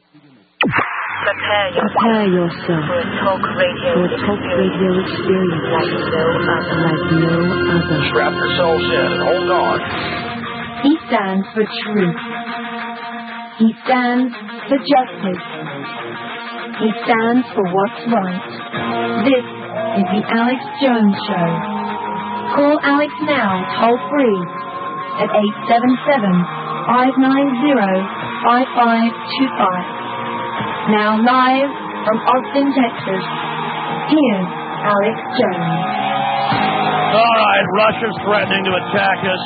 Prepare yourself for a talk radio experience like no other. Strap yourselves in and hold on. He stands for truth. He stands for justice. He stands for what's right. This is the Alex Jones Show. Call Alex now, toll free, at 877-590-5525. Now live from Austin, Texas, here's Alex Jones. All right, Russia's threatening to attack us.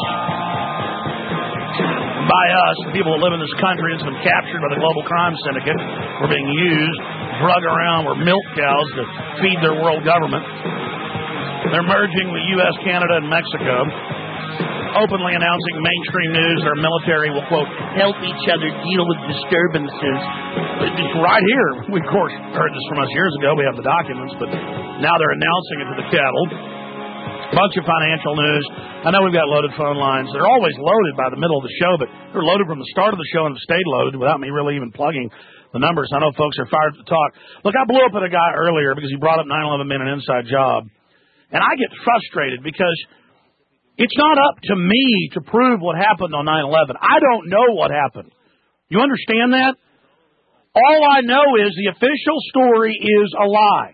By us, the people that live in this country, it's been captured by the global crime syndicate. We're being used, drug around, we're milk cows to feed their world government. They're merging with U.S., Canada, and Mexico, openly announcing mainstream news our military will, quote, help each other deal with disturbances. It's right here. We, of course, heard this from us years ago. We have the documents, but now they're announcing it to the cattle. Bunch of financial news. I know we've got loaded phone lines. They're always loaded by the middle of the show, but they're loaded from the start of the show and have stayed loaded without me really even plugging the numbers. I know folks are fired to talk. Look, I blew up at a guy earlier because he brought up 9/11 being an inside job. And I get frustrated because it's not up to me to prove what happened on 9/11. I don't know what happened. You understand that? All I know is the official story is a lie.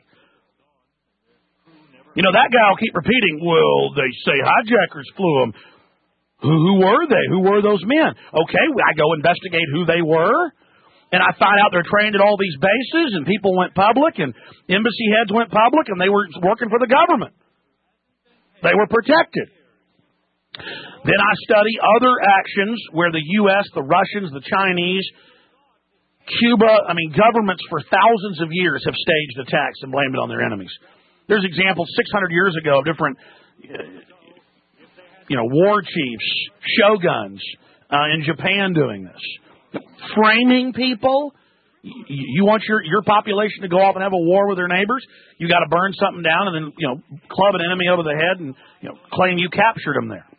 You know, that guy will keep repeating, well, they say hijackers flew them. Who were they? Who were those men? Okay, I go investigate who they were, and I find out they're trained at all these bases, and people went public, and embassy heads went public, and they were working for the government. They were protected. Then I study other actions where the U.S., the Russians, the Chinese, Cuba, governments for thousands of years have staged attacks and blamed it on their enemies. There's examples 600 years ago of different, war chiefs, shoguns in Japan doing this. Framing people. You want your population to go off and have a war with their neighbors? You got to burn something down and then, club an enemy over the head and, claim you captured them there.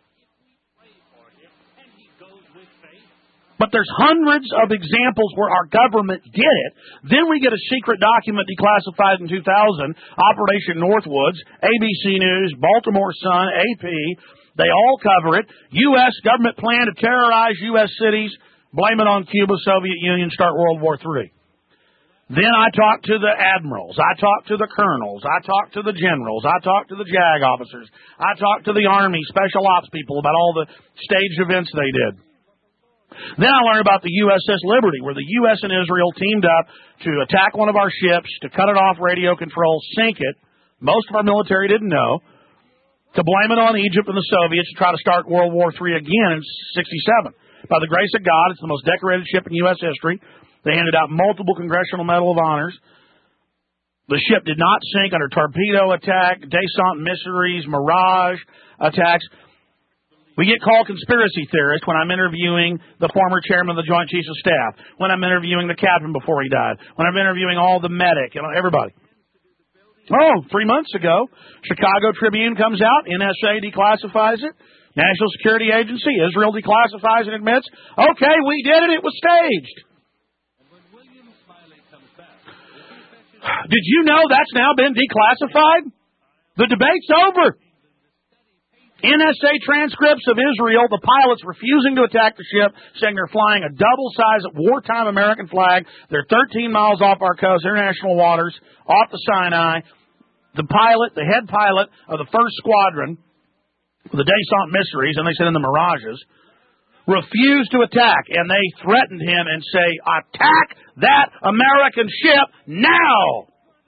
But there's hundreds of examples where our government did it. Then we get a secret document declassified in 2000, Operation Northwoods, ABC News, Baltimore Sun, AP. They all cover it. U.S. government plan to terrorize U.S. cities, blame it on Cuba, Soviet Union, start World War III. Then I talk to the admirals. I talk to the colonels. I talk to the generals. I talk to the JAG officers. I talk to the Army special ops people about all the staged events they did. Then I learned about the USS Liberty, where the U.S. and Israel teamed up to attack one of our ships, to cut it off radio control, sink it. Most of our military didn't know. To blame it on Egypt and the Soviets to try to start World War III again in 1967. By the grace of God, it's the most decorated ship in U.S. history. They handed out multiple Congressional Medal of Honors. The ship did not sink under torpedo attack, descent missiles, Mirage attacks. We get called conspiracy theorists when I'm interviewing the former chairman of the Joint Chiefs of Staff, when I'm interviewing the captain before he died, when I'm interviewing all the medic, everybody. 3 months ago, Chicago Tribune comes out, NSA declassifies it, National Security Agency, Israel declassifies and admits, okay, we did it, it was staged. Did you know that's now been declassified? The debate's over. NSA transcripts of Israel, the pilots refusing to attack the ship, saying they're flying a double-size wartime American flag. They're 13 miles off our coast, international waters, off the Sinai. The head pilot of the first squadron, the descent missiles, and they said in the Mirages, refused to attack, and they threatened him and say, attack that American ship now!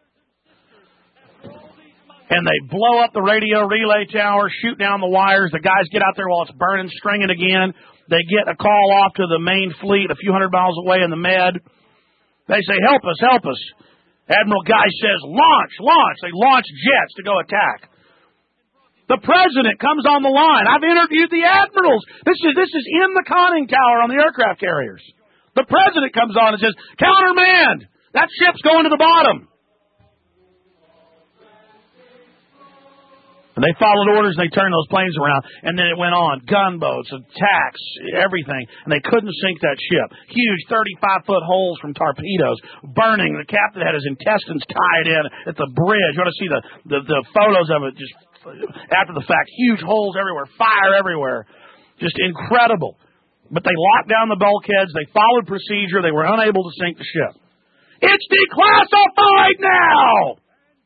And they blow up the radio relay tower, shoot down the wires. The guys get out there while it's burning, string it again. They get a call off to the main fleet a few hundred miles away in the Med. They say, help us, help us. Admiral Guy says, launch, launch. They launch jets to go attack. The president comes on the line. I've interviewed the admirals. This is in the conning tower on the aircraft carriers. The president comes on and says, countermand, that ship's going to the bottom. And they followed orders, and they turned those planes around, and then it went on. Gunboats, attacks, everything. And they couldn't sink that ship. Huge 35-foot holes from torpedoes, burning. The captain had his intestines tied in at the bridge. You ought to see the photos of it just after the fact. Huge holes everywhere, fire everywhere. Just incredible. But they locked down the bulkheads. They followed procedure. They were unable to sink the ship. It's declassified now!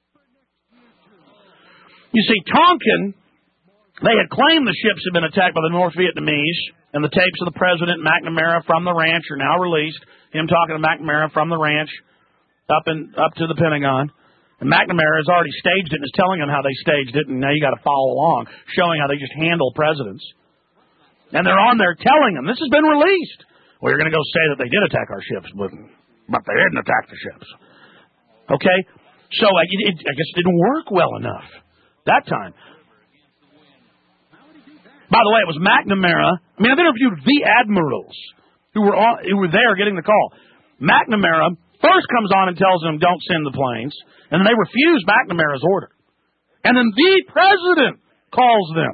You see, Tonkin, they had claimed the ships had been attacked by the North Vietnamese, and the tapes of the President McNamara from the ranch are now released. Him talking to McNamara from the ranch up to the Pentagon. And McNamara has already staged it and is telling them how they staged it, and now you got to follow along, showing how they just handle presidents. And they're on there telling them, this has been released. Well, you're going to go say that they did attack our ships, but they didn't attack the ships. Okay? So I guess it didn't work well enough that time. By the way, it was McNamara. I mean, I've interviewed the admirals who were there getting the call. McNamara first comes on and tells them, don't send the planes. And then they refuse McNamara's order. And then the president calls them.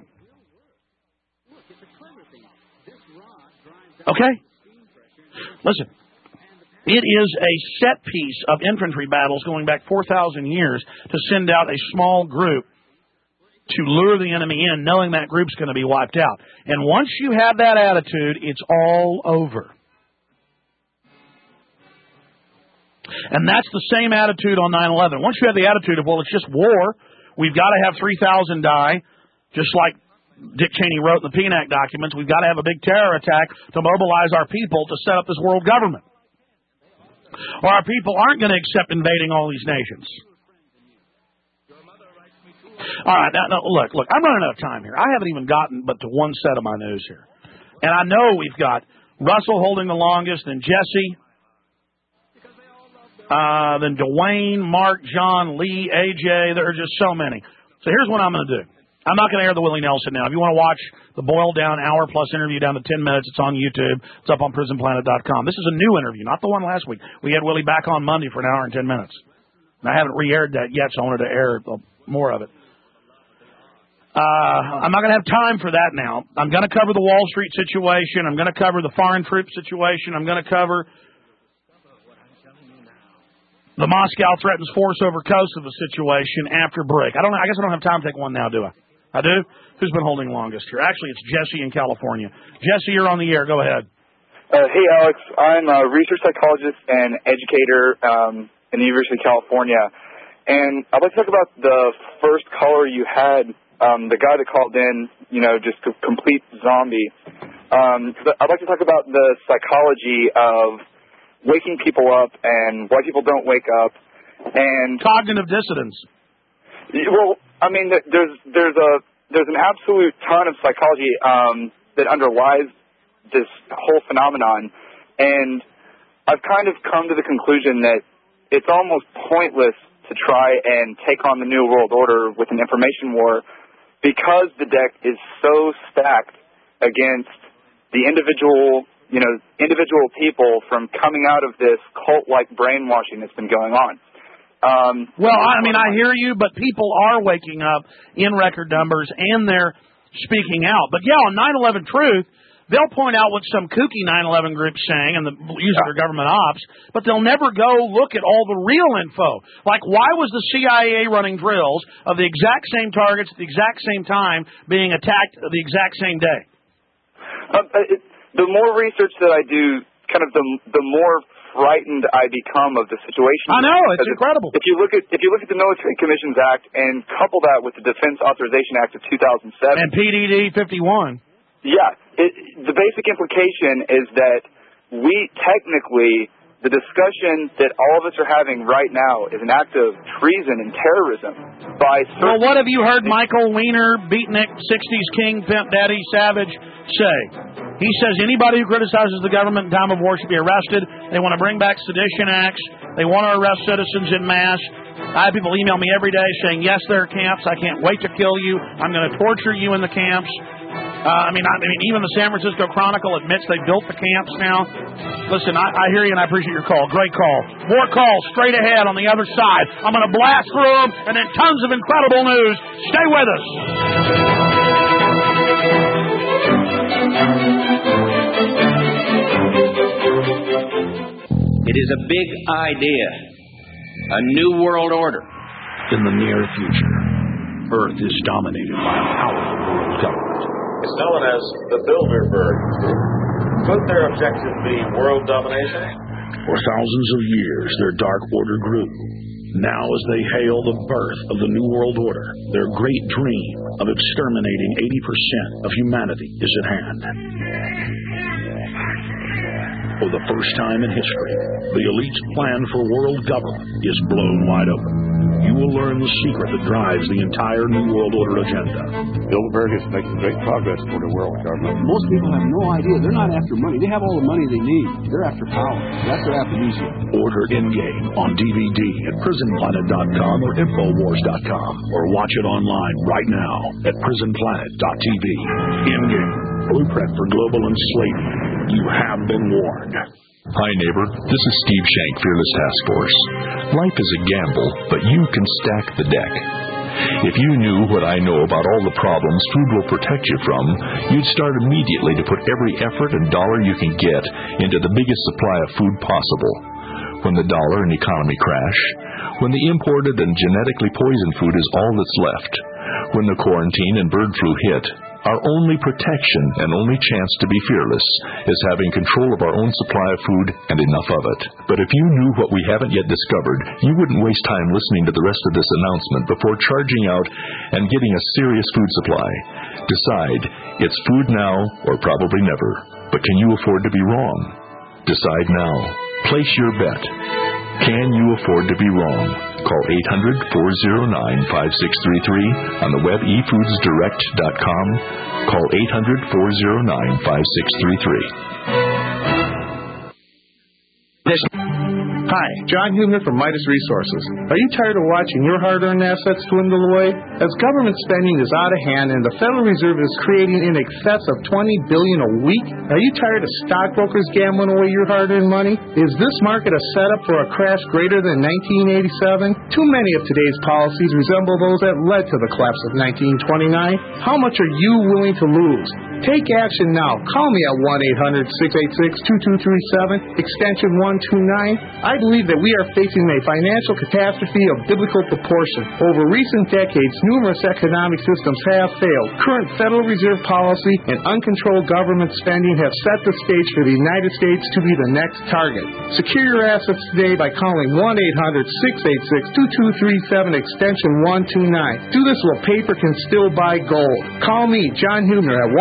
Okay? Listen. It is a set piece of infantry battles going back 4,000 years to send out a small group to lure the enemy in, knowing that group's going to be wiped out. And once you have that attitude, it's all over. And that's the same attitude on 9/11. Once you have the attitude of, well, it's just war, we've got to have 3,000 die, just like Dick Cheney wrote in the PNAC documents, we've got to have a big terror attack to mobilize our people to set up this world government. Or our people aren't going to accept invading all these nations. All right, now, look, I'm running out of time here. I haven't even gotten but to one set of my news here. And I know we've got Russell holding the longest, then Jesse, then Dwayne, Mark, John, Lee, AJ. There are just so many. So here's what I'm going to do. I'm not going to air the Willie Nelson now. If you want to watch the boiled down hour-plus interview down to 10 minutes, it's on YouTube. It's up on prisonplanet.com. This is a new interview, not the one last week. We had Willie back on Monday for an hour and 10 minutes. And I haven't re-aired that yet, so I wanted to air more of it. I'm not going to have time for that now. I'm going to cover the Wall Street situation. I'm going to cover the foreign troop situation. I'm going to cover the Moscow threatens force over Kosovo situation after break. I guess I don't have time to take one now, do I? I do? Who's been holding longest here? Actually, it's Jesse in California. Jesse, you're on the air. Go ahead. Hey, Alex. I'm a research psychologist and educator in the University of California. And I'd like to talk about the first caller you had, the guy that called in, just a complete zombie. I'd like to talk about the psychology of waking people up and why people don't wake up. And cognitive dissonance. Well, I mean, there's an absolute ton of psychology that underlies this whole phenomenon, and I've kind of come to the conclusion that it's almost pointless to try and take on the New World Order with an information war because the deck is so stacked against the individual people from coming out of this cult-like brainwashing that's been going on. Well, I mean, I hear you, but people are waking up in record numbers, and they're speaking out. But, yeah, on 9/11 Truth, they'll point out what some kooky 9/11 group's saying and the use of their government ops, but they'll never go look at all the real info. Like, why was the CIA running drills of the exact same targets at the exact same time being attacked the exact same day? The more research that I do, kind of the more frightened I become of the situation. I know, it's incredible. If you look at the Military Commissions Act and couple that with the Defense Authorization Act of 2007 and PDD 51. Yeah, the basic implication is that the discussion that all of us are having right now is an act of treason and terrorism by Well, what have you heard Michael Weiner, beatnik, 60s king, pimp daddy, savage say? He says anybody who criticizes the government in time of war should be arrested. They want to bring back sedition acts. They want to arrest citizens en masse. I have people email me every day saying, yes, there are camps. I can't wait to kill you. I'm going to torture you in the camps. Even the San Francisco Chronicle admits they built the camps now. Listen, I hear you and I appreciate your call. Great call. More calls straight ahead on the other side. I'm going to blast through them and then tons of incredible news. Stay with us. It is a big idea. A new world order. In the near future, Earth is dominated by a powerful world government. It's known as the Bilderberg Group. Could their objective be world domination? For thousands of years, their dark order grew. Now, as they hail the birth of the New World Order, their great dream of exterminating 80% of humanity is at hand. For the first time in history, the elite's plan for world government is blown wide open. You will learn the secret that drives the entire New World Order agenda. Bilderberg is making great progress toward a world government. Most people have no idea. They're not after money. They have all the money they need. They're after power. That's their aphrodisiac. Order Endgame on DVD at PrisonPlanet.com or Infowars.com, or watch it online right now at PrisonPlanet.tv. Endgame, blueprint for global enslavement. You have been warned. Hi, neighbor. This is Steve Shank, Fearless Task Force. Life is a gamble, but you can stack the deck. If you knew what I know about all the problems food will protect you from, you'd start immediately to put every effort and dollar you can get into the biggest supply of food possible. When the dollar and economy crash, when the imported and genetically poisoned food is all that's left, when the quarantine and bird flu hit, our only protection and only chance to be fearless is having control of our own supply of food and enough of it. But if you knew what we haven't yet discovered, you wouldn't waste time listening to the rest of this announcement before charging out and getting a serious food supply. Decide, it's food now or probably never. But can you afford to be wrong? Decide now. Place your bet. Can you afford to be wrong? Call 800-409-5633 on the web efoodsdirect.com. Call 800-409-5633. Hi, John Hubner from Midas Resources. Are you tired of watching your hard-earned assets dwindle away? As government spending is out of hand and the Federal Reserve is creating in excess of $20 billion a week, are you tired of stockbrokers gambling away your hard-earned money? Is this market a setup for a crash greater than 1987? Too many of today's policies resemble those that led to the collapse of 1929. How much are you willing to lose? Take action now. Call me at 1-800-686-2237, extension 129. I believe that we are facing a financial catastrophe of biblical proportion. Over recent decades, numerous economic systems have failed. Current Federal Reserve policy and uncontrolled government spending have set the stage for the United States to be the next target. Secure your assets today by calling 1-800-686-2237, extension 129. Do this while paper can still buy gold. Call me, John Hubner, at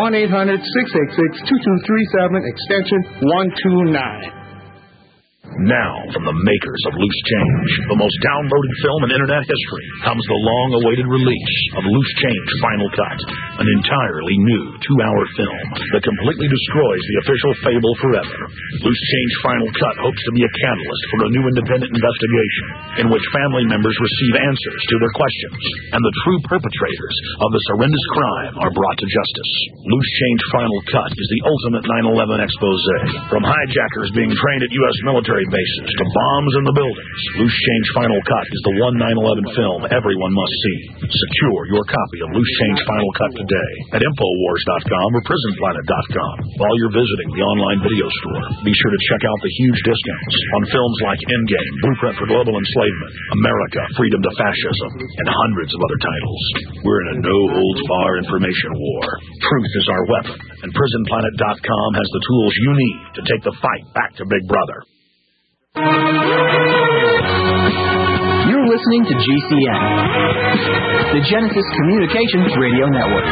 1-800-686-2237, extension 129. Now, from the makers of Loose Change, the most downloaded film in Internet history, comes the long-awaited release of Loose Change Final Cut, an entirely new 2-hour film that completely destroys the official fable forever. Loose Change Final Cut hopes to be a catalyst for a new independent investigation in which family members receive answers to their questions, and the true perpetrators of this horrendous crime are brought to justice. Loose Change Final Cut is the ultimate 9/11 expose, from hijackers being trained at U.S. military bases to bombs in the buildings. Loose Change Final Cut is the one 9/11 film everyone must see. Secure your copy of Loose Change Final Cut today at Infowars.com or PrisonPlanet.com. While you're visiting the online video store, be sure to check out the huge discounts on films like Endgame, Blueprint for Global Enslavement, America, Freedom to Fascism, and hundreds of other titles. We're in a no-holds-barred information war. Truth is our weapon, and PrisonPlanet.com has the tools you need to take the fight back to Big Brother. You're listening to GCN, the Genesis Communications Radio Network.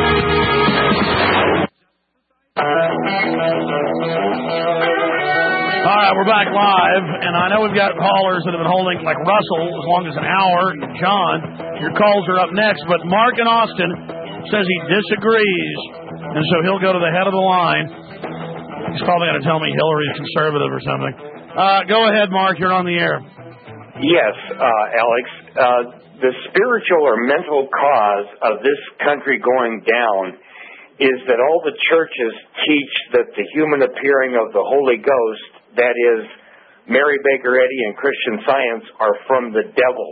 All right, we're back live, and I know we've got callers that have been holding, like Russell, as long as an hour. John, your calls are up next, but Mark in Austin says he disagrees, and so he'll go to the head of the line. He's probably going to tell me Hillary's conservative or something. Go ahead, Mark. You're on the air. Yes, Alex. The spiritual or mental cause of this country going down is that all the churches teach that the human appearing of the Holy Ghost, that is, Mary Baker Eddy and Christian Science, are from the devil.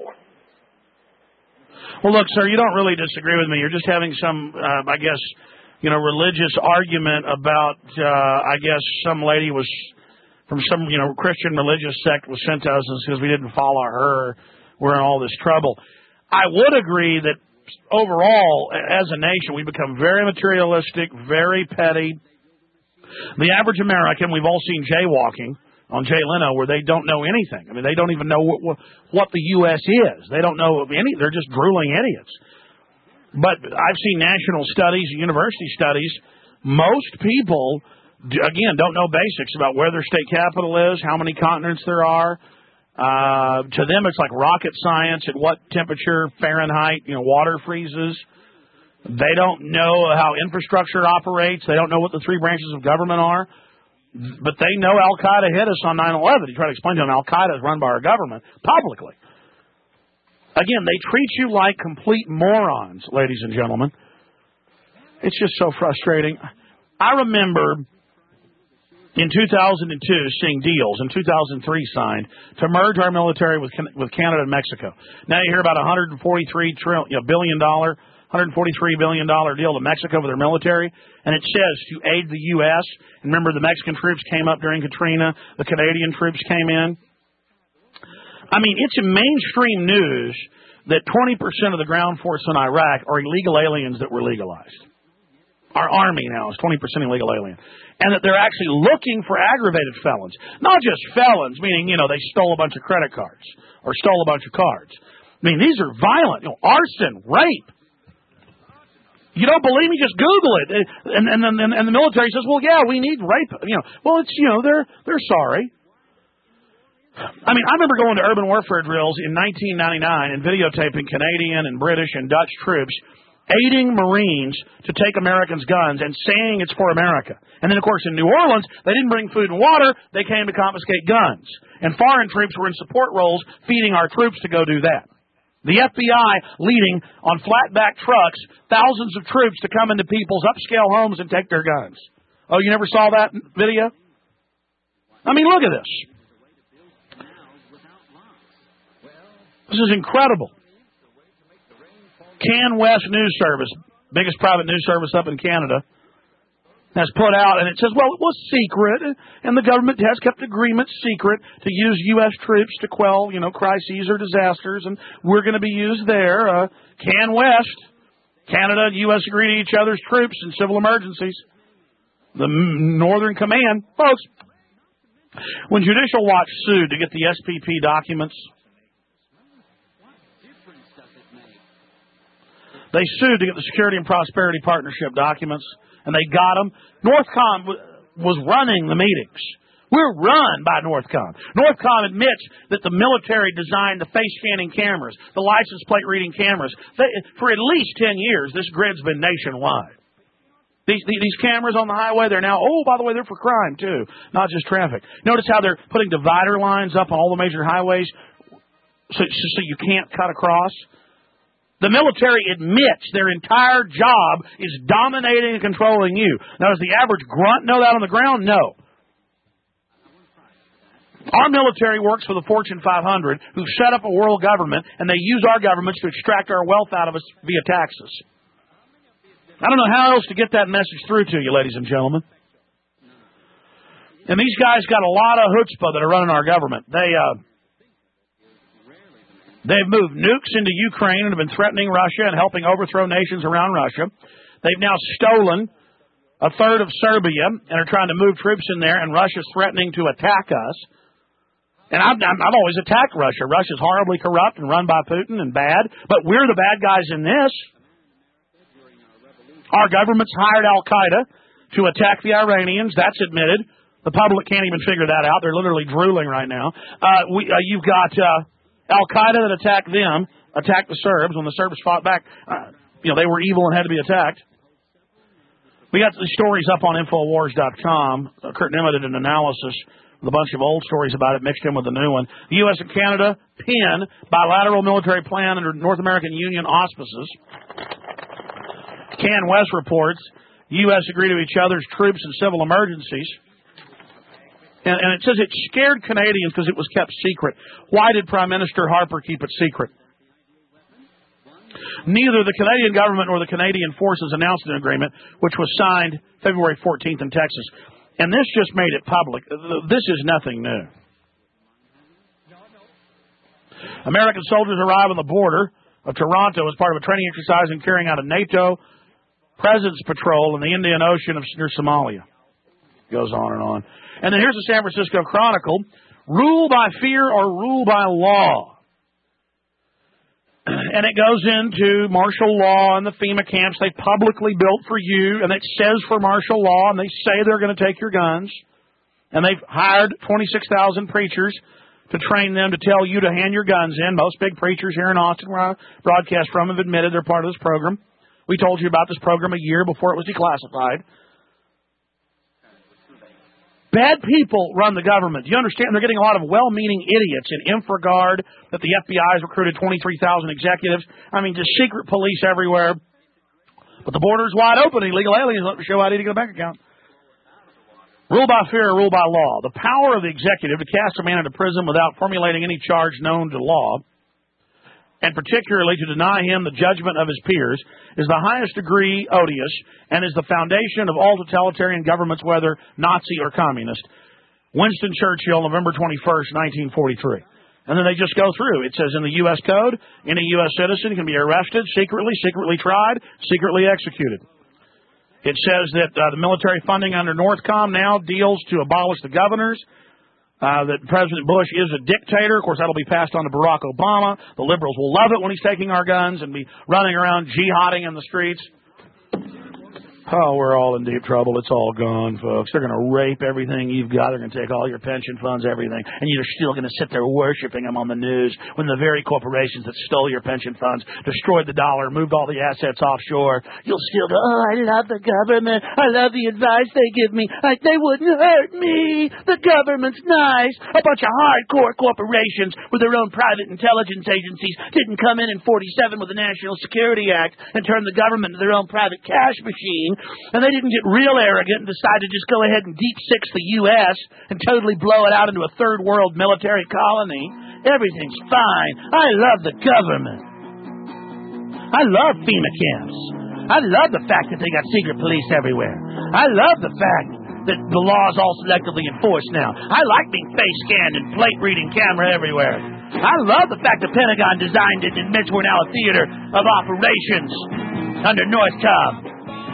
Well, look, sir, you don't really disagree with me. You're just having some, I guess, religious argument about, I guess, some lady was from some, Christian religious sect was sent to us because we didn't follow her. We're in all this trouble. I would agree that overall, as a nation, we become very materialistic, very petty. The average American, we've all seen jaywalking on Jay Leno, where they don't know anything. I mean, they don't even know what the U.S. is. They don't know any. They're just drooling idiots. But I've seen national studies, university studies. Most people, again, don't know basics about where their state capital is, how many continents there are. To them, it's like rocket science. At what temperature Fahrenheit, water freezes. They don't know how infrastructure operates. They don't know what the three branches of government are. But they know Al-Qaeda hit us on 9/11. You try to explain to them Al-Qaeda is run by our government publicly. Again, they treat you like complete morons, ladies and gentlemen. It's just so frustrating. I remember in 2002 seeing deals in 2003 signed to merge our military with Canada and Mexico. Now you hear about $143 billion deal to Mexico with their military, and it says to aid the U.S. And remember, the Mexican troops came up during Katrina. The Canadian troops came in. I mean, it's in mainstream news that 20% of the ground force in Iraq are illegal aliens that were legalized. Our Army now is 20% illegal alien. And that they're actually looking for aggravated felons. Not just felons, meaning, they stole a bunch of credit cards or stole a bunch of cards. I mean, these are violent, arson, rape. You don't believe me? Just Google it. And the military says, well, yeah, we need rape. Well, it's, they're sorry. I mean, I remember going to urban warfare drills in 1999 and videotaping Canadian and British and Dutch troops aiding Marines to take Americans' guns and saying it's for America. And then, of course, in New Orleans, they didn't bring food and water. They came to confiscate guns. And foreign troops were in support roles feeding our troops to go do that. The FBI leading on flatback trucks thousands of troops to come into people's upscale homes and take their guns. Oh, you never saw that video? I mean, look at this. This is incredible. CanWest News Service, biggest private news service up in Canada, has put out, and it says, well, it was secret, and the government has kept agreements secret to use U.S. troops to quell, crises or disasters, and we're going to be used there. CanWest, Canada and U.S. agree to each other's troops in civil emergencies. The Northern Command, folks, when Judicial Watch sued to get the SPP documents, they sued to get the Security and Prosperity Partnership documents, and they got them. Northcom was running the meetings. We're run by Northcom. Northcom admits that the military designed the face-scanning cameras, the license plate reading cameras. For at least 10 years, this grid's been nationwide. These cameras on the highway, they're now, by the way, they're for crime, too, not just traffic. Notice how they're putting divider lines up on all the major highways so you can't cut across. The military admits their entire job is dominating and controlling you. Now, does the average grunt know that on the ground? No. Our military works for the Fortune 500 who set up a world government, and they use our governments to extract our wealth out of us via taxes. I don't know how else to get that message through to you, ladies and gentlemen. And these guys got a lot of chutzpah that are running our government. They've moved nukes into Ukraine and have been threatening Russia and helping overthrow nations around Russia. They've now stolen a third of Serbia and are trying to move troops in there, and Russia's threatening to attack us. And I've always attacked Russia. Russia's horribly corrupt and run by Putin and bad, but we're the bad guys in this. Our government's hired Al-Qaeda to attack the Iranians. That's admitted. The public can't even figure that out. They're literally drooling right now. You've got Al-Qaeda that attacked the Serbs when the Serbs fought back. They were evil and had to be attacked. We got the stories up on Infowars.com. Kurt Nimitz did an analysis with a bunch of old stories about it mixed in with the new one. The U.S. and Canada pin bilateral military plan under North American Union auspices. CanWest reports U.S. agree to each other's troops in civil emergencies. And it says it scared Canadians because it was kept secret. Why did Prime Minister Harper keep it secret? Neither the Canadian government nor the Canadian forces announced an agreement, which was signed February 14th in Texas. And this just made it public. This is nothing new. American soldiers arrive on the border of Toronto as part of a training exercise in carrying out a NATO presence patrol in the Indian Ocean near Somalia. Goes on and on. And then here's the San Francisco Chronicle. Rule by fear or rule by law. And it goes into martial law and the FEMA camps they publicly built for you, and it says for martial law, and they say they're going to take your guns. And they've hired 26,000 preachers to train them to tell you to hand your guns in. Most big preachers here in Austin, where I broadcast from, have admitted they're part of this program. We told you about this program a year before it was declassified. Bad people run the government. Do you understand? They're getting a lot of well-meaning idiots in InfraGard, that the FBI has recruited 23,000 executives. I mean, just secret police everywhere. But the border's wide open. Illegal aliens let me show ID to get a bank account. Rule by fear or rule by law. The power of the executive to cast a man into prison without formulating any charge known to law, and particularly to deny him the judgment of his peers, is the highest degree odious and is the foundation of all totalitarian governments, whether Nazi or communist. Winston Churchill, November 21st, 1943. And then they just go through. It says in the U.S. Code, any U.S. citizen can be arrested, secretly tried, secretly executed. It says that the military funding under Northcom now deals to abolish the governors. That President Bush is a dictator. Of course, that'll be passed on to Barack Obama. The liberals will love it when he's taking our guns and be running around jihading in the streets. Oh, we're all in deep trouble. It's all gone, folks. They're going to rape everything you've got. They're going to take all your pension funds, everything. And you're still going to sit there worshiping them on the news when the very corporations that stole your pension funds, destroyed the dollar, moved all the assets offshore. You'll still go, oh, I love the government. I love the advice they give me. Like they wouldn't hurt me. The government's nice. A bunch of hardcore corporations with their own private intelligence agencies didn't come in 47 with the National Security Act and turn the government into their own private cash machine. And they didn't get real arrogant and decide to just go ahead and deep six the U.S. and totally blow it out into a third world military colony. Everything's fine. I love the government. I love FEMA camps. I love the fact that they got secret police everywhere. I love the fact that the law's all selectively enforced now. I like being face scanned and plate reading camera everywhere. I love the fact the Pentagon designed it and admits we're now a theater of operations under Northcom.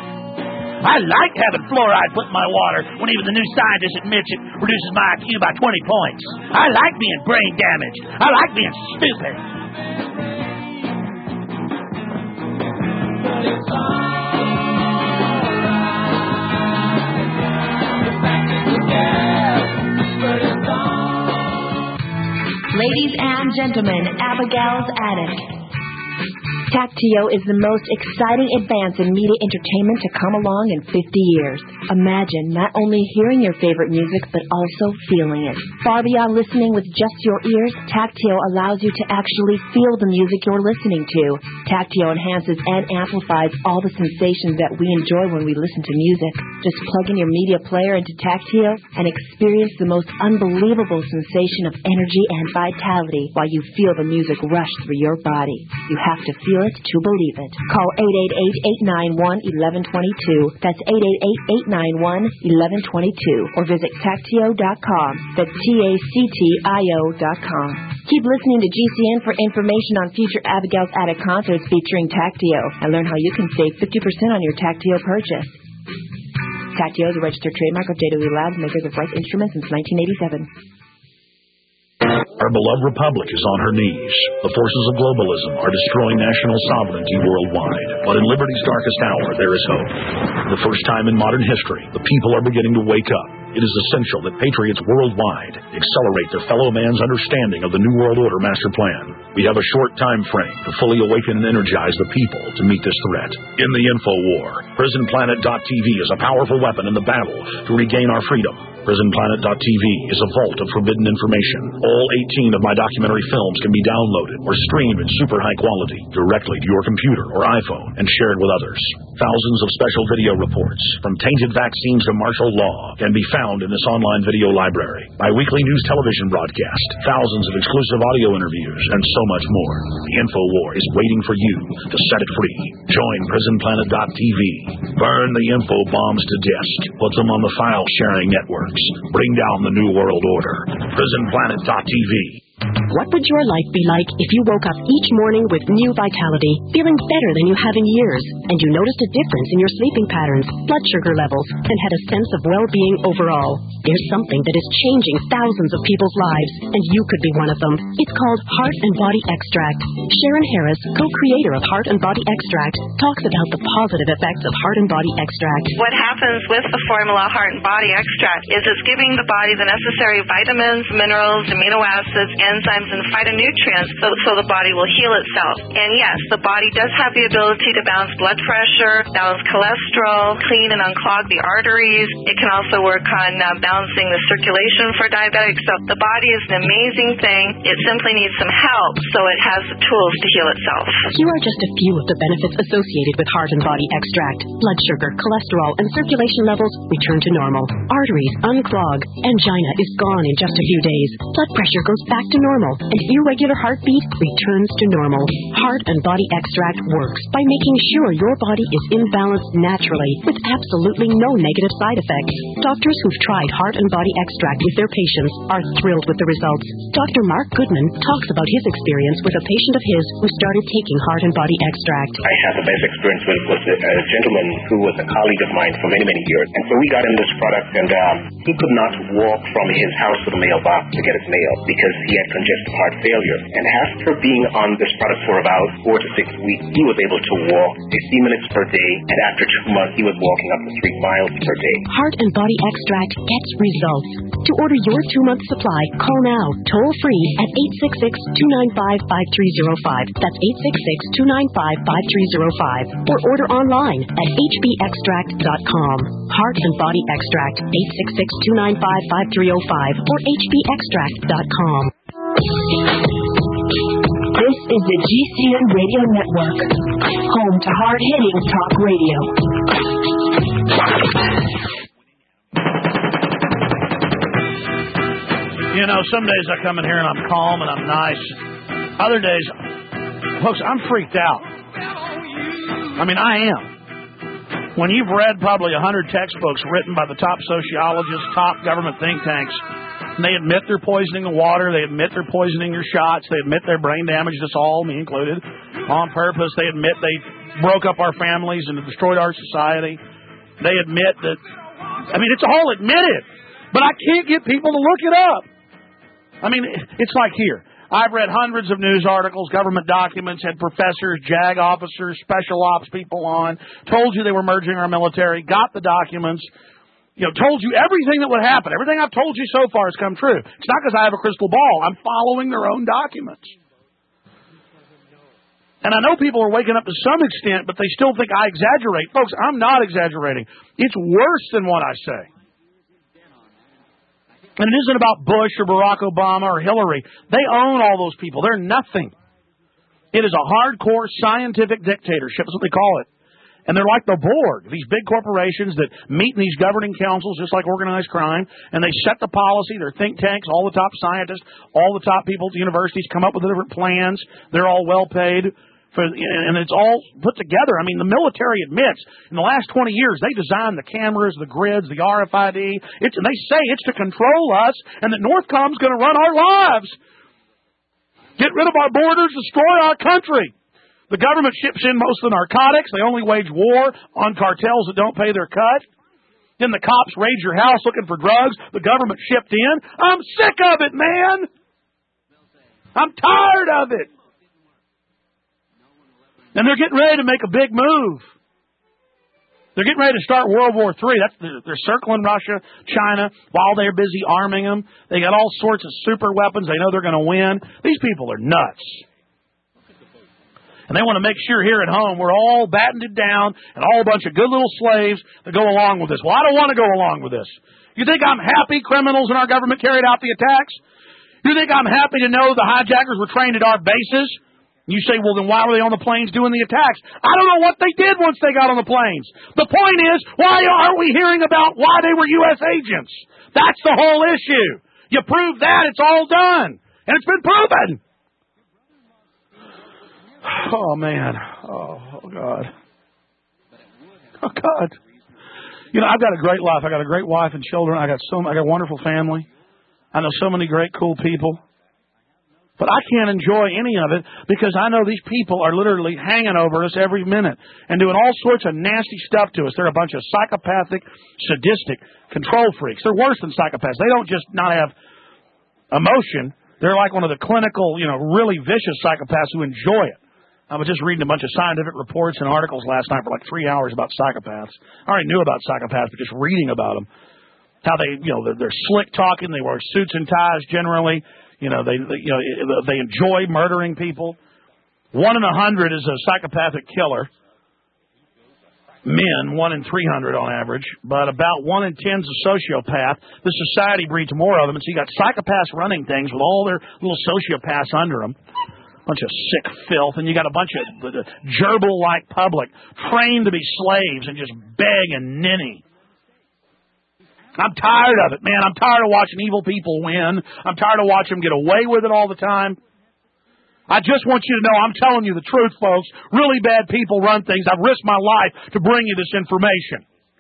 I like having fluoride put in my water when even the new scientist admits it reduces my IQ by 20 points. I like being brain damaged. I like being stupid. But it's Ladies and gentlemen, Abigail's Attic. Tactio is the most exciting advance in media entertainment to come along in 50 years. Imagine not only hearing your favorite music, but also feeling it. Far beyond listening with just your ears, Tactio allows you to actually feel the music you're listening to. Tactio enhances and amplifies all the sensations that we enjoy when we listen to music. Just plug in your media player into Tactio and experience the most unbelievable sensation of energy and vitality while you feel the music rush through your body. You have to feel it to believe it. Call 888-891-1122. That's 888-891-1122. Or visit Tactio.com. That's Tactio.com. Keep listening to GCN for information on future Abigail's Attic concerts featuring Tactio, and learn how you can save 50% on your Tactio purchase. Tactio is a registered trademark of JW Labs, makers of Rice Instruments, since 1987. Our beloved republic is on her knees. The forces of globalism are destroying national sovereignty worldwide. But in liberty's darkest hour, there is hope. For the first time in modern history, the people are beginning to wake up. It is essential that patriots worldwide accelerate their fellow man's understanding of the New World Order master plan. We have a short time frame to fully awaken and energize the people to meet this threat. In the info war, PrisonPlanet.tv is a powerful weapon in the battle to regain our freedom. PrisonPlanet.tv is a vault of forbidden information. All 18 of my documentary films can be downloaded or streamed in super high quality directly to your computer or iPhone and shared with others. Thousands of special video reports, from tainted vaccines to martial law, can be found in this online video library. My weekly news television broadcast, thousands of exclusive audio interviews, and so much more. The InfoWar is waiting for you to set it free. Join PrisonPlanet.tv. Burn the info bombs to disk. Put them on the file-sharing networks. Bring down the New World Order. PrisonPlanet.tv. What would your life be like if you woke up each morning with new vitality, feeling better than you have in years, and you noticed a difference in your sleeping patterns, blood sugar levels, and had a sense of well-being overall? There's something that is changing thousands of people's lives, and you could be one of them. It's called Heart and Body Extract. Sharon Harris, co-creator of Heart and Body Extract, talks about the positive effects of Heart and Body Extract. What happens with the formula Heart and Body Extract is it's giving the body the necessary vitamins, minerals, amino acids, enzymes, and phytonutrients so the body will heal itself. And yes, the body does have the ability to balance blood pressure, balance cholesterol, clean and unclog the arteries. It can also work on balancing the circulation for diabetics. So the body is an amazing thing. It simply needs some help so it has the tools to heal itself. Here are just a few of the benefits associated with Heart and Body Extract. Blood sugar, cholesterol, and circulation levels return to normal. Arteries unclog. Angina is gone in just a few days. Blood pressure goes back to normal, and irregular heartbeat returns to normal. Heart and Body Extract works by making sure your body is in balance naturally, with absolutely no negative side effects. Doctors who've tried Heart and Body Extract with their patients are thrilled with the results. Dr. Mark Goodman talks about his experience with a patient of his who started taking Heart and Body Extract. I had the best experience with a gentleman who was a colleague of mine for many, many years. And so we got him this product, and he could not walk from his house to the mailbox to get his mail because he had congestive heart failure. And after being on this product for about 4 to 6 weeks, he was able to walk 60 minutes per day, and after 2 months, he was walking up to 3 miles per day. Heart and Body Extract gets results. To order your 2-month supply, call now, toll free at 866-295-5305. That's 866-295-5305. Or order online at hbextract.com. Heart and Body Extract, 866-295-5305 or hbextract.com. This is the GCN Radio Network, home to hard-hitting talk radio. You know, some days I come in here and I'm calm and I'm nice. Other days, folks, I'm freaked out. I mean, I am. When you've read probably 100 textbooks written by the top sociologists, top government think tanks, and they admit they're poisoning the water, they admit they're poisoning your shots, they admit they're brain damaged us all, me included, on purpose. They admit they broke up our families and destroyed our society. They admit that, I mean, it's all admitted, but I can't get people to look it up. I mean, it's like here. I've read hundreds of news articles, government documents, had professors, JAG officers, special ops people on, told you they were merging our military, got the documents, told you everything that would happen. Everything I've told you so far has come true. It's not because I have a crystal ball. I'm following their own documents. And I know people are waking up to some extent, but they still think I exaggerate. Folks, I'm not exaggerating. It's worse than what I say. And it isn't about Bush or Barack Obama or Hillary. They own all those people. They're nothing. It is a hardcore scientific dictatorship. That's what they call it. And they're like the board, these big corporations that meet in these governing councils just like organized crime, and they set the policy. They're think tanks, all the top scientists, all the top people at the universities come up with the different plans. They're all well paid. And it's all put together. I mean, the military admits in the last 20 years they designed the cameras, the grids, the RFID. And they say it's to control us and that Northcom's going to run our lives. Get rid of our borders, destroy our country. The government ships in most of the narcotics. They only wage war on cartels that don't pay their cut. Then the cops raid your house looking for drugs. The government shipped in. I'm sick of it, man. I'm tired of it. And they're getting ready to make a big move. They're getting ready to start World War III. They're circling Russia, China, while they're busy arming them. They got all sorts of super weapons. They know they're going to win. These people are nuts. And they want to make sure here at home we're all battened down and all a bunch of good little slaves that go along with this. Well, I don't want to go along with this. You think I'm happy criminals in our government carried out the attacks? You think I'm happy to know the hijackers were trained at our bases? You say, well, then why were they on the planes doing the attacks? I don't know what they did once they got on the planes. The point is, why aren't we hearing about why they were U.S. agents? That's the whole issue. You prove that, it's all done. And it's been proven. Oh, man. Oh, God. Oh, God. You know, I've got a great life. I got a great wife and children. I got a wonderful family. I know so many great, cool people. But I can't enjoy any of it because I know these people are literally hanging over us every minute and doing all sorts of nasty stuff to us. They're a bunch of psychopathic, sadistic control freaks. They're worse than psychopaths. They don't just not have emotion. They're like one of the clinical, really vicious psychopaths who enjoy it. I was just reading a bunch of scientific reports and articles last night for like 3 hours about psychopaths. I already knew about psychopaths, but just reading about them. How they, they're slick talking. They wear suits and ties generally. They enjoy murdering people. 1 in 100 is a psychopathic killer. Men, 1 in 300 on average, but about 1 in 10 is a sociopath. The society breeds more of them, and so you got psychopaths running things with all their little sociopaths under them. Bunch of sick filth, and you got a bunch of gerbil-like public trained to be slaves and just beg and ninny. I'm tired of it, man. I'm tired of watching evil people win. I'm tired of watching them get away with it all the time. I just want you to know I'm telling you the truth, folks. Really bad people run things. I've risked my life to bring you this information.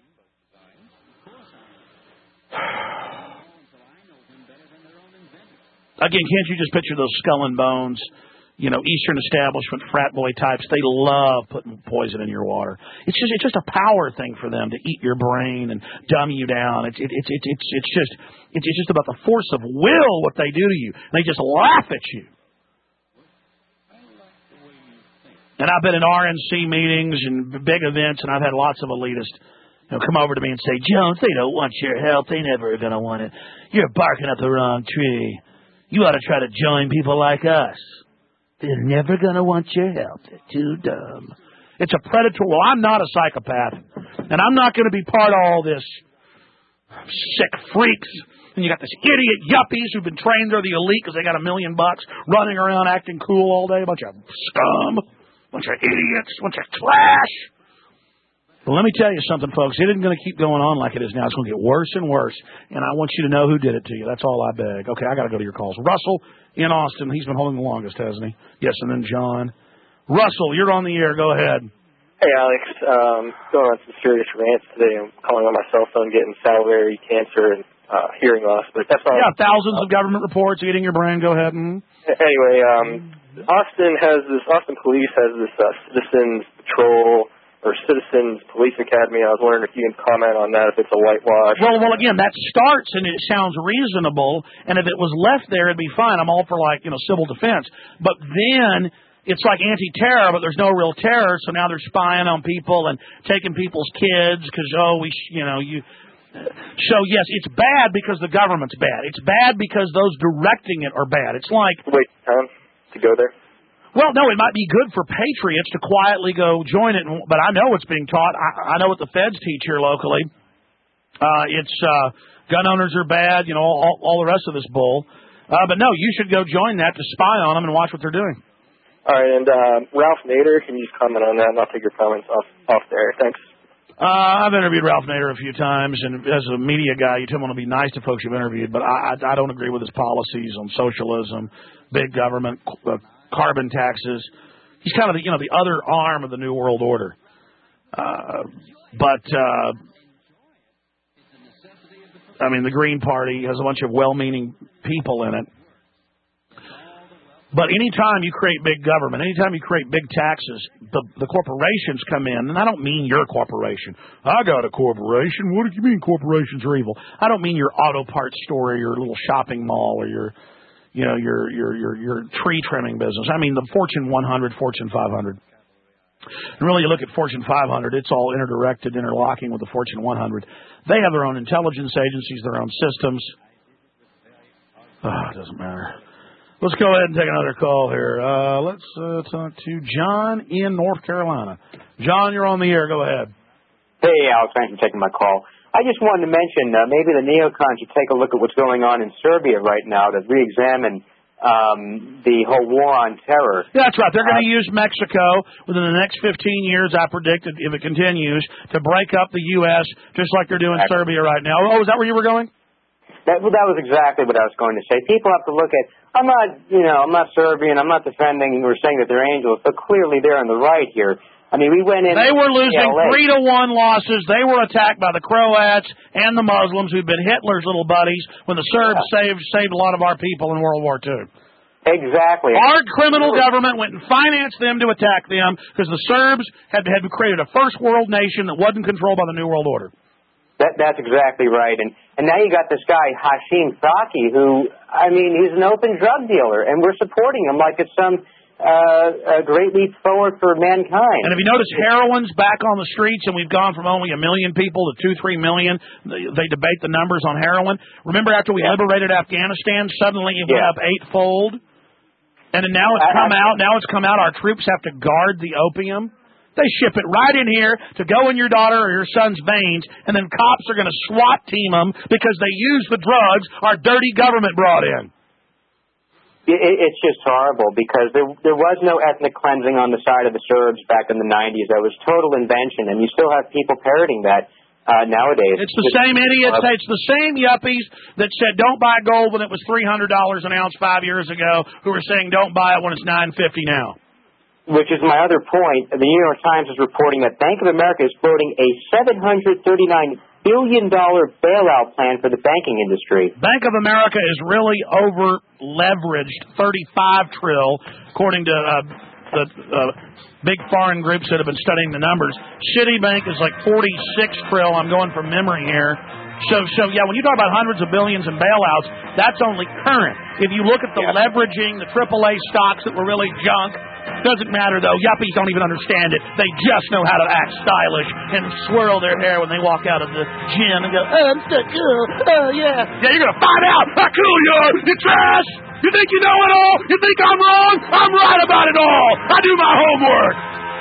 Again, can't you just picture those skull and bones? Eastern establishment frat boy types, they love putting poison in your water. It's just a power thing for them to eat your brain and dumb you down. It's just about the force of will what they do to you. They just laugh at you. And I've been in RNC meetings and big events, and I've had lots of elitists come over to me and say, Jones, they don't want your help. They never are going to want it. You're barking up the wrong tree. You ought to try to join people like us. They're never going to want your help. They're too dumb. It's a predator. Well, I'm not a psychopath. And I'm not going to be part of all this sick freaks. And you got this idiot yuppies who've been trained. They're the elite because they got $1 million running around acting cool all day. A bunch of scum. A bunch of idiots. A bunch of trash. But let me tell you something, folks. It isn't going to keep going on like it is now. It's going to get worse and worse. And I want you to know who did it to you. That's all I beg. Okay, I got to go to your calls. Russell in Austin. He's been holding the longest, hasn't he? Yes, and then John. Russell, you're on the air. Go ahead. Hey, Alex. Going on some serious rants today. I'm calling on my cell phone, getting salivary cancer and hearing loss. But that's all. Yeah, thousands of government reports eating your brain. Go ahead. Anyway, Austin Police has this Citizens Patrol or Citizens Police Academy. I was wondering if you can comment on that, if it's a whitewash. Well, again, that starts and it sounds reasonable, and if it was left there, it'd be fine. I'm all for, civil defense. But then it's like anti-terror, but there's no real terror, so now they're spying on people and taking people's kids because, So, yes, it's bad because the government's bad. It's bad because those directing it are bad. It's like... Wait, time to go there? Well, no, it might be good for patriots to quietly go join it, but I know it's being taught. I know what the feds teach here locally. It's gun owners are bad, all the rest of this bull. But no, you should go join that to spy on them and watch what they're doing. All right, and Ralph Nader, can you just comment on that, and I'll take your comments off there. Thanks. I've interviewed Ralph Nader a few times, and as a media guy, you tend to want to be nice to folks you've interviewed, but I don't agree with his policies on socialism, big government, carbon taxes. He's kind of the other arm of the New World Order. The Green Party has a bunch of well-meaning people in it. But anytime you create big government, anytime you create big taxes, the corporations come in, and I don't mean your corporation. I got a corporation. What do you mean corporations are evil? I don't mean your auto parts store or your little shopping mall or your tree trimming business. I mean the Fortune 100, Fortune 500. And really, you look at Fortune 500, it's all interlocking with the Fortune 100. They have their own intelligence agencies, their own systems. It doesn't matter. Let's go ahead and take another call here. Let's talk to John in North Carolina. John, you're on the air. Go ahead. Hey, Alex. Thanks for taking my call. I just wanted to mention maybe the neocons should take a look at what's going on in Serbia right now to re-examine the whole war on terror. That's right. They're going to use Mexico within the next 15 years, I predicted, if it continues, to break up the U.S., just like they're doing Serbia right now. Oh, is that where you were going? That was exactly what I was going to say. People have to look at, I'm not Serbian, I'm not defending or saying that they're angels, but clearly they're on the right here. I mean, we went in. They were losing 3-1 losses. They were attacked by the Croats and the Muslims, who've been Hitler's little buddies, when the Serbs saved a lot of our people in World War II. Exactly. Our criminal government went and financed them to attack them because the Serbs had created a first world nation that wasn't controlled by the New World Order. That's exactly right. And now you got this guy, Hashim Thaki, who, I mean, he's an open drug dealer, and we're supporting him like it's some a great leap forward for mankind. And if you notice, heroin's back on the streets, and we've gone from only 1 million people to 2-3 million. They debate the numbers on heroin. Remember, after we liberated Afghanistan, suddenly it went up 8-fold, and then now it's come out. Our troops have to guard the opium. They ship it right in here to go in your daughter or your son's veins, and then cops are going to SWAT team them because they use the drugs our dirty government brought in. It's just horrible because there was no ethnic cleansing on the side of the Serbs back in the 90s. That was total invention, and you still have people parroting that nowadays. It's the same idiots. It's the same yuppies that said don't buy gold when it was $300 an ounce 5 years ago who are saying don't buy it when it's $9.50 now. Which is my other point. The New York Times is reporting that Bank of America is floating a $739 billion bailout plan for the banking industry. Bank of America is really over-leveraged, 35 trill, according to the big foreign groups that have been studying the numbers. Citibank is like 46 trill. I'm going from memory here. So yeah, when you talk about hundreds of billions in bailouts, that's only current. If you look at the leveraging, the AAA stocks that were really junk, doesn't matter, though. Yuppies don't even understand it. They just know how to act stylish and swirl their hair when they walk out of the gym and go, oh, I'm so cool. Oh, yeah. Yeah, you're going to find out how cool you are. You trash. You think you know it all? You think I'm wrong? I'm right about it all. I do my homework.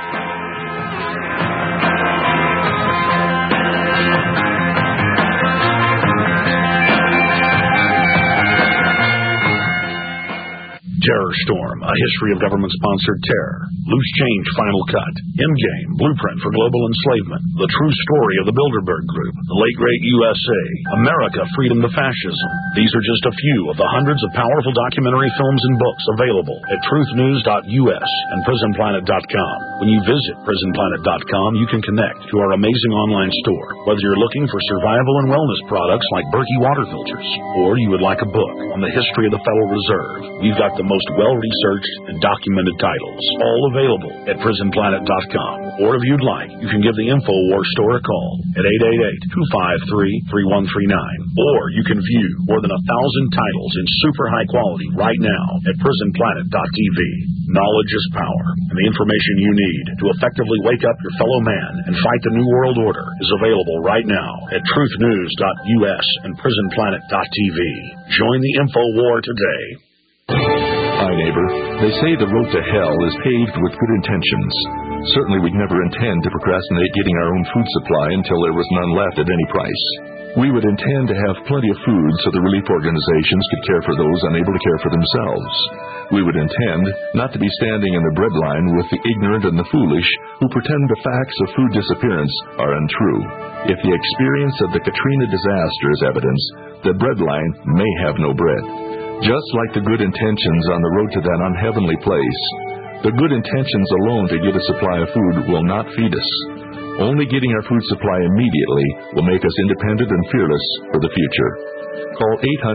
Terror Storm, A History of Government-Sponsored Terror, Loose Change Final Cut, Endgame, Blueprint for Global Enslavement, The True Story of the Bilderberg Group, The Late Great USA, America, Freedom to Fascism. These are just a few of the hundreds of powerful documentary films and books available at truthnews.us and prisonplanet.com. When you visit prisonplanet.com, you can connect to our amazing online store, whether you're looking for survival and wellness products like Berkey water filters, or you would like a book on the history of the Federal Reserve. We've got the most well-researched and documented titles, all available at prisonplanet.com. Or if you'd like, you can give the InfoWars store a call at 888-253-3139. Or you can view more than 1,000 titles in super high quality right now at prisonplanet.tv. Knowledge is power, and the information you need to effectively wake up your fellow man and fight the New World Order is available right now at truthnews.us and prisonplanet.tv. Join the InfoWar today. Hi, neighbor. They say the road to hell is paved with good intentions. Certainly we'd never intend to procrastinate getting our own food supply until there was none left at any price. We would intend to have plenty of food so the relief organizations could care for those unable to care for themselves. We would intend not to be standing in the breadline with the ignorant and the foolish who pretend the facts of food disappearance are untrue. If the experience of the Katrina disaster is evidence, the breadline may have no bread. Just like the good intentions on the road to that unheavenly place, the good intentions alone to get a supply of food will not feed us. Only getting our food supply immediately will make us independent and fearless for the future. Call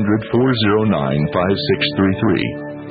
800-409-5633.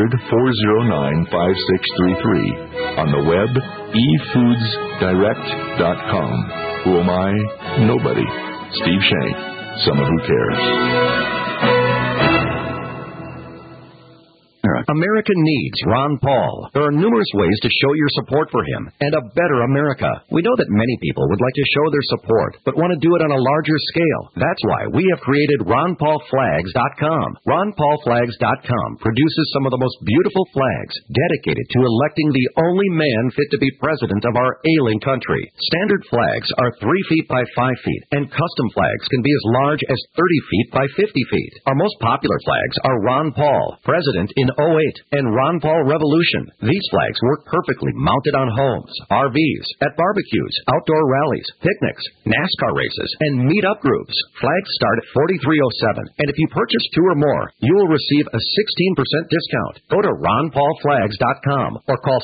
800-409-5633. On the web, efoodsdirect.com. Who am I? Nobody. Steve Shank. Someone who cares. America needs Ron Paul. There are numerous ways to show your support for him and a better America. We know that many people would like to show their support, but want to do it on a larger scale. That's why we have created RonPaulFlags.com. RonPaulFlags.com produces some of the most beautiful flags dedicated to electing the only man fit to be president of our ailing country. Standard flags are 3 feet by 5 feet, and custom flags can be as large as 30 feet by 50 feet. Our most popular flags are Ron Paul, President in 08, and Ron Paul Revolution. These flags work perfectly mounted on homes, RVs, at barbecues, outdoor rallies, picnics, NASCAR races, and meet-up groups. Flags start at $43.07, and if you purchase 2 or more, you will receive a 16% discount. Go to RonPaulFlags.com or call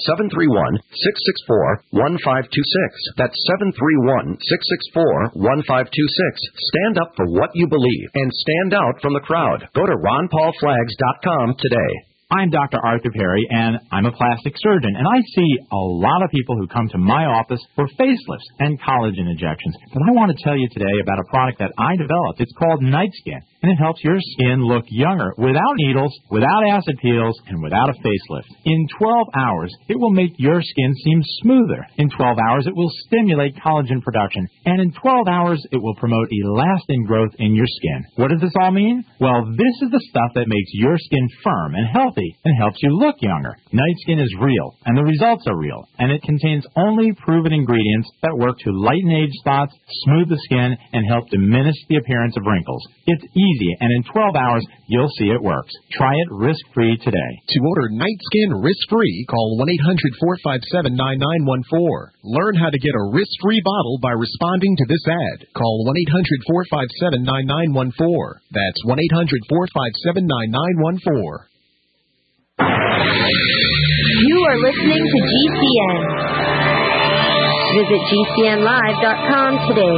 731-664-1526. That's 731-664-1526. Stand up for what you believe and stand out from the crowd. Go to RonPaulFlags.com today. I'm Dr. Arthur Perry, and I'm a plastic surgeon, and I see a lot of people who come to my office for facelifts and collagen injections. But I want to tell you today about a product that I developed. It's called Night Skin, and it helps your skin look younger without needles, without acid peels, and without a facelift. In 12 hours, it will make your skin seem smoother. In 12 hours, it will stimulate collagen production, and in 12 hours, it will promote elastin growth in your skin. What does this all mean? Well, this is the stuff that makes your skin firm and healthy and helps you look younger. Night Skin is real, and the results are real, and it contains only proven ingredients that work to lighten age spots, smooth the skin, and help diminish the appearance of wrinkles. It's easy, and in 12 hours, you'll see it works. Try it risk-free today. To order Night Skin risk-free, call 1-800-457-9914. Learn how to get a risk-free bottle by responding to this ad. Call 1-800-457-9914. That's 1-800-457-9914. You are listening to GCN. Visit GCNlive.com today.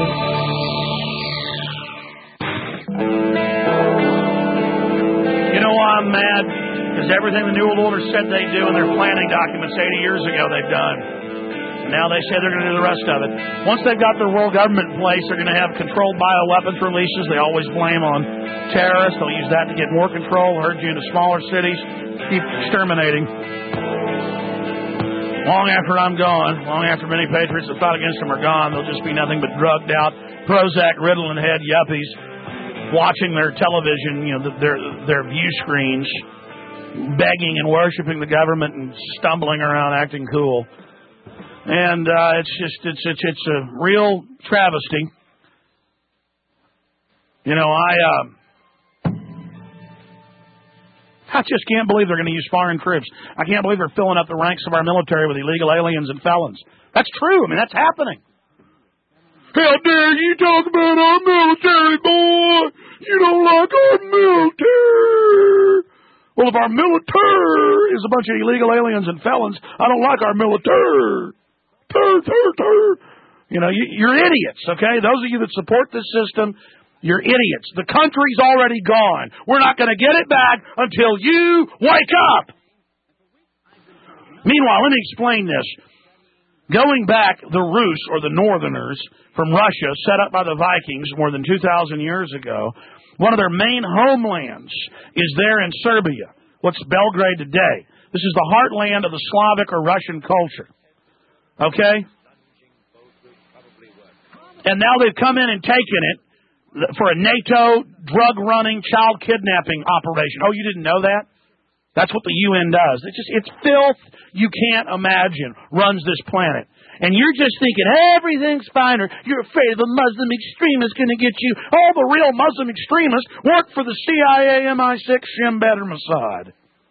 You know why I'm mad? Because everything the New World Order said they'd do in their planning documents 80 years ago, they've done. And now they say they're going to do the rest of it. Once they've got their world government in place, they're going to have controlled bioweapons releases. They always blame on terrorists. They'll use that to get more control, herd you into smaller cities, keep exterminating. Long after I'm gone, long after many patriots that fought against them are gone, they'll just be nothing but drugged out, Prozac, Ritalin head yuppies, watching their television, their view screens, begging and worshiping the government and stumbling around acting cool. And it's a real travesty. I just can't believe they're going to use foreign troops. I can't believe they're filling up the ranks of our military with illegal aliens and felons. That's true. I mean, that's happening. How dare you talk about our military, boy? You don't like our military. Well, if our military is a bunch of illegal aliens and felons, I don't like our military. You're idiots, okay? Those of you that support this system, you're idiots. The country's already gone. We're not going to get it back until you wake up. Meanwhile, let me explain this. Going back, the Rus, or the Northerners, from Russia, set up by the Vikings more than 2,000 years ago, one of their main homelands is there in Serbia, what's Belgrade today. This is the heartland of the Slavic or Russian culture. Okay? And now they've come in and taken it for a NATO drug-running child kidnapping operation. Oh, you didn't know that? That's what the UN does. It's filth you can't imagine runs this planet. And you're just thinking everything's fine, or you're afraid of a Muslim extremist going to get you. All the real Muslim extremists work for the CIA, MI6, Shin Bet, or Mossad.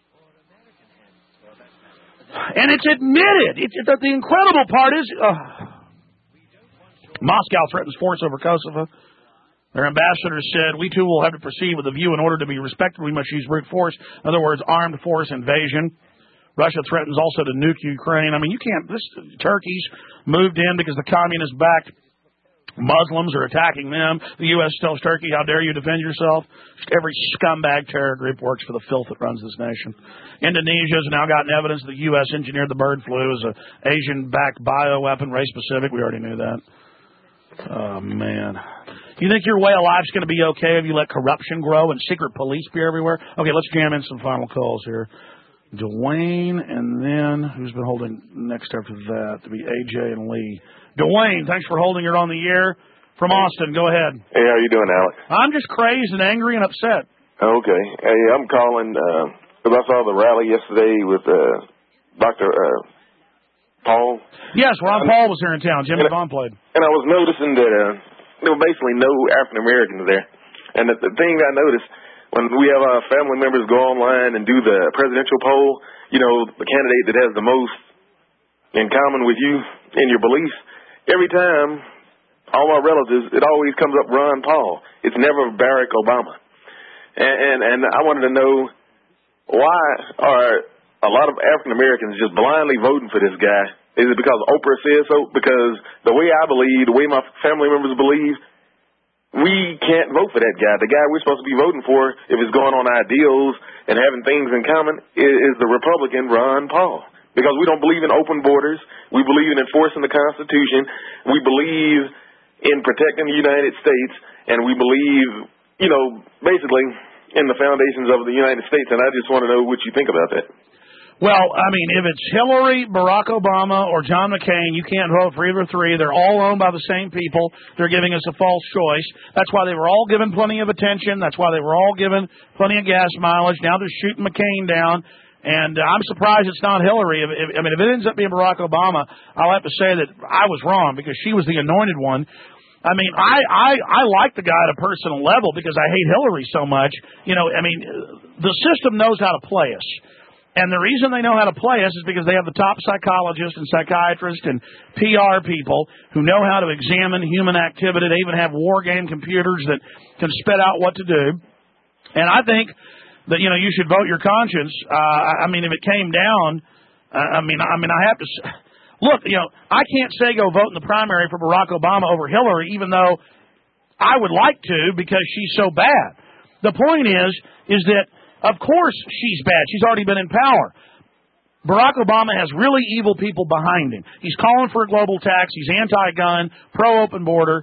And it's admitted. The incredible part is Moscow threatens force over Kosovo. Their ambassador said, we too will have to proceed with a view in order to be respected. We must use brute force. In other words, armed force invasion. Russia threatens also to nuke Ukraine. I mean, you can't. Turkey's moved in because the communist-backed Muslims are attacking them. The U.S. tells Turkey, how dare you defend yourself? Every scumbag terror group works for the filth that runs this nation. Indonesia has now gotten evidence that the U.S. engineered the bird flu as an Asian-backed bioweapon, race-specific. We already knew that. Oh, man. You think your way of life's going to be okay if you let corruption grow and secret police be everywhere? Okay, let's jam in some final calls here. Dwayne, and then who's been holding next after that? To be AJ and Lee. Dwayne, thanks for holding. You're on the air from Austin. Go ahead. Hey, how you doing, Alex? I'm just crazed and angry and upset. Okay. Hey, I'm calling because I saw the rally yesterday with Dr. Paul. Yes, Ron Paul was here in town. Jimmy Vaughn played. And I was noticing that there were basically no African Americans there. And the thing I noticed, when we have our family members go online and do the presidential poll, you know, the candidate that has the most in common with you in your beliefs, every time, all my relatives, it always comes up Ron Paul. It's never Barack Obama. And I wanted to know, why are a lot of African Americans just blindly voting for this guy? Is it because Oprah says so? Because the way I believe, the way my family members believe, we can't vote for that guy. The guy we're supposed to be voting for, if it's going on ideals and having things in common, is the Republican Ron Paul. Because we don't believe in open borders. We believe in enforcing the Constitution. We believe in protecting the United States. And we believe, you know, basically in the foundations of the United States. And I just want to know what you think about that. Well, I mean, if it's Hillary, Barack Obama, or John McCain, you can't vote for either three. They're all owned by the same people. They're giving us a false choice. That's why they were all given plenty of attention. That's why they were all given plenty of gas mileage. Now they're shooting McCain down. And I'm surprised it's not Hillary. If it ends up being Barack Obama, I'll have to say that I was wrong because she was the anointed one. I mean, I like the guy at a personal level because I hate Hillary so much. You know, I mean, the system knows how to play us. And the reason they know how to play us is because they have the top psychologists and psychiatrists and PR people who know how to examine human activity. They even have war game computers that can spit out what to do. And I think that, you know, you should vote your conscience. I mean, if it came down, I have to look, you know, I can't say go vote in the primary for Barack Obama over Hillary, even though I would like to because she's so bad. The point is that, of course she's bad. She's already been in power. Barack Obama has really evil people behind him. He's calling for a global tax. He's anti-gun, pro-open border.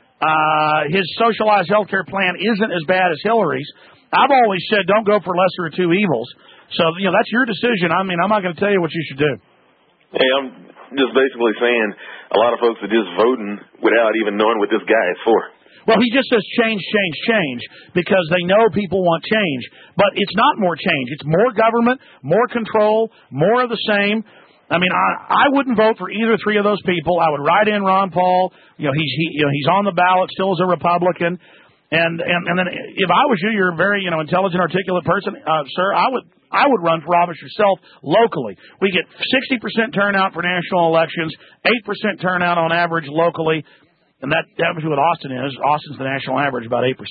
His socialized health care plan isn't as bad as Hillary's. I've always said don't go for lesser of two evils. So, you know, that's your decision. I mean, I'm not going to tell you what you should do. Hey, I'm just basically saying a lot of folks are just voting without even knowing what this guy is for. Well, he just says change, change, change because they know people want change. But it's not more change. It's more government, more control, more of the same. I mean, I wouldn't vote for either three of those people. I would write in Ron Paul. You know, he's on the ballot still as a Republican. And then if I was you, you're a very, you know, intelligent, articulate person, sir, I would run for office yourself locally. We get 60% turnout for national elections, 8% turnout on average locally. And that was what Austin is. Austin's the national average, about 8%.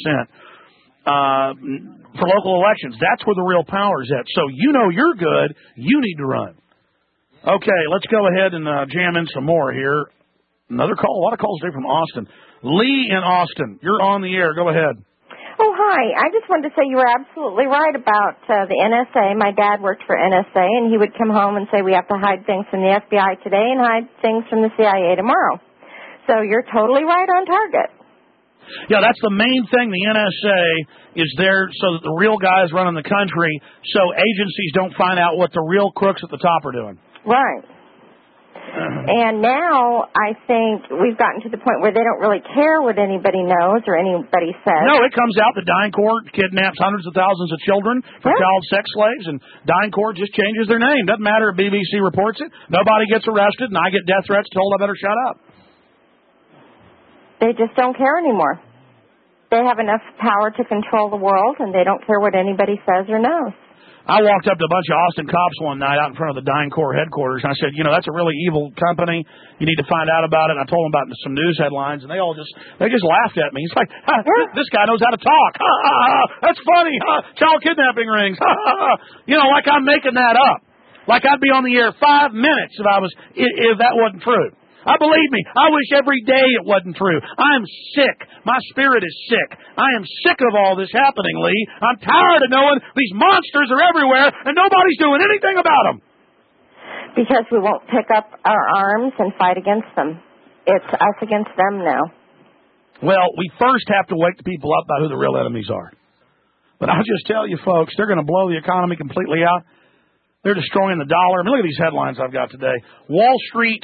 For local elections, that's where the real power is at. So you know you're good. You need to run. Okay, let's go ahead and jam in some more here. Another call. A lot of calls today from Austin. Lee in Austin, you're on the air. Go ahead. Oh, hi. I just wanted to say you were absolutely right about the NSA. My dad worked for NSA, and he would come home and say we have to hide things from the FBI today and hide things from the CIA tomorrow. So you're totally right on target. Yeah, that's the main thing. The NSA is there so that the real guys running the country, so agencies don't find out what the real crooks at the top are doing. Right. And now I think we've gotten to the point where they don't really care what anybody knows or anybody says. No, it comes out that DynCorp kidnaps hundreds of thousands of children for child sex slaves, and DynCorp just changes their name. Doesn't matter if BBC reports it. Nobody gets arrested, and I get death threats told I better shut up. They just don't care anymore. They have enough power to control the world, and they don't care what anybody says or knows. I walked up to a bunch of Austin cops one night out in front of the DynCorp headquarters, and I said, you know, that's a really evil company. You need to find out about it. And I told them about some news headlines, and they just laughed at me. It's like, this guy knows how to talk. That's funny. Child kidnapping rings. You know, like I'm making that up. Like I'd be on the air 5 minutes if that wasn't true. Believe me, I wish every day it wasn't true. I'm sick. My spirit is sick. I am sick of all this happening, Lee. I'm tired of knowing these monsters are everywhere and nobody's doing anything about them. Because we won't pick up our arms and fight against them. It's us against them now. Well, we first have to wake the people up about who the real enemies are. But I'll just tell you, folks, they're going to blow the economy completely out. They're destroying the dollar. I mean, look at these headlines I've got today. Wall Street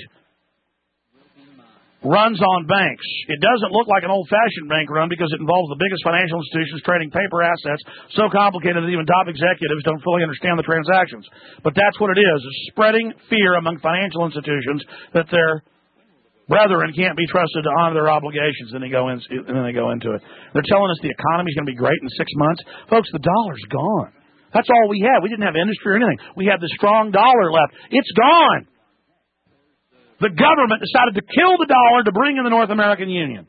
runs on banks. It doesn't look like an old-fashioned bank run because it involves the biggest financial institutions trading paper assets so complicated that even top executives don't fully understand the transactions. But that's what it is. It's spreading fear among financial institutions that their brethren can't be trusted to honor their obligations, and then they go into it. They're telling us the economy's going to be great in 6 months. Folks, the dollar's gone. That's all we had. We didn't have industry or anything. We had the strong dollar left. It's gone. The government decided to kill the dollar to bring in the North American Union.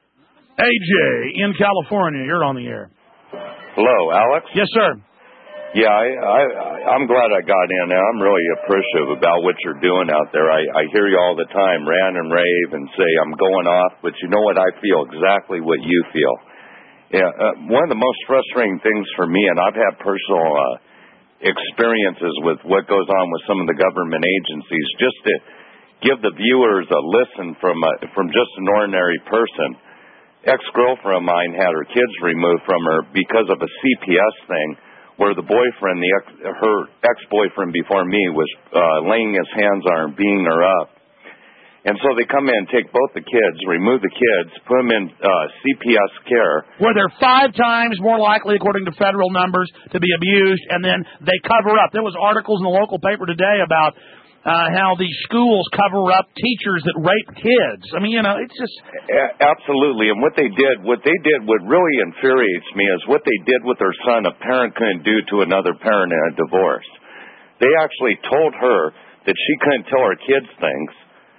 AJ in California, you're on the air. Hello, Alex? Yes, sir. Yeah, I'm glad I got in there. I'm really appreciative about what you're doing out there. I hear you all the time rant and rave and say I'm going off, but you know what? I feel exactly what you feel. Yeah, one of the most frustrating things for me, and I've had personal experiences with what goes on with some of the government agencies, just to give the viewers a listen from just an ordinary person. Ex-girlfriend of mine had her kids removed from her because of a CPS thing where the boyfriend, her ex-boyfriend before me, was laying his hands on her and beating her up. And so they come in, take both the kids, remove the kids, put them in CPS care. Where they're 5 times more likely, according to federal numbers, to be abused, and then they cover up. There was articles in the local paper today about how these schools cover up teachers that rape kids. I mean, it's just... Absolutely. And what they did, what really infuriates me is what they did with their son a parent couldn't do to another parent in a divorce. They actually told her that she couldn't tell her kids things.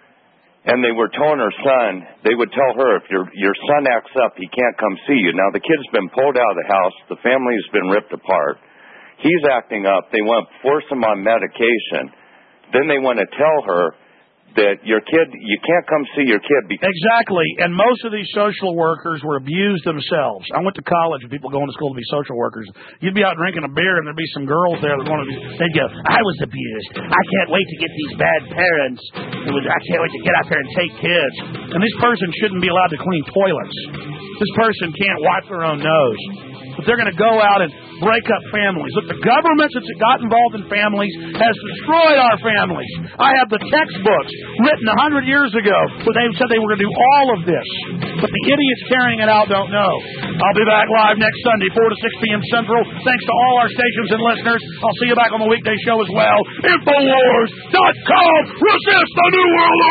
And they were telling her son, they would tell her, if your son acts up, he can't come see you. Now, the kid's been pulled out of the house. The family's been ripped apart. He's acting up. They want to force him on medication. Then they want to tell her that you can't come see your kid. Exactly. And most of these social workers were abused themselves. I went to college with people going to school to be social workers. You'd be out drinking a beer and there'd be some girls there that wanted to they'd go, I was abused. I can't wait to get these bad parents. I can't wait to get out there and take kids. And this person shouldn't be allowed to clean toilets. This person can't wipe their own nose. But they're going to go out and break up families. Look, the government, since it got involved in families, has destroyed our families. I have the textbooks written 100 years ago where they said they were going to do all of this. But the idiots carrying it out don't know. I'll be back live next Sunday, 4 to 6 p.m. Central. Thanks to all our stations and listeners. I'll see you back on the weekday show as well. Infowars.com. Resist the New World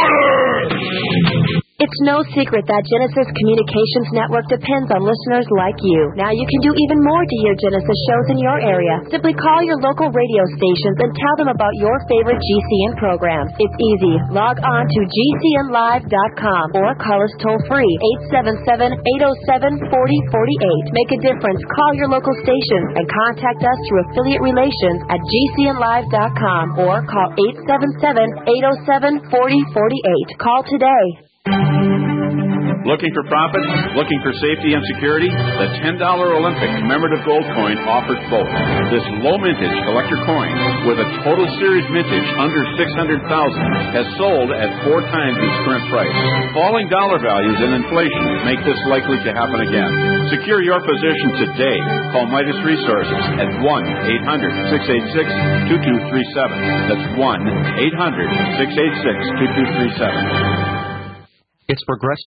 Order! It's no secret that Genesis Communications Network depends on listeners like you. Now you can do even more to hear Genesis shows in your area. Simply call your local radio stations and tell them about your favorite GCN program. It's easy. Log on to GCNlive.com or call us toll-free, 877-807-4048. Make a difference. Call your local stations and contact us through affiliate relations at GCNlive.com or call 877-807-4048. Call today. Looking for profit? Looking for safety and security? The $10 Olympic commemorative gold coin offers both. This low mintage collector coin with a total series mintage under $600,000 has sold at 4 times its current price. Falling dollar values and inflation make this likely to happen again. Secure your position today. Call Midas Resources at 1-800-686-2237. That's 1-800-686-2237. It's Progressive.